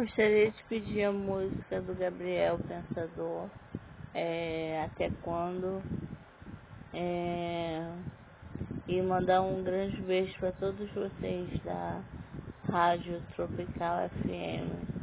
Gostaria de pedir a música do Gabriel Pensador, Até Quando, e mandar um grande beijo para todos vocês da Rádio Tropical FM.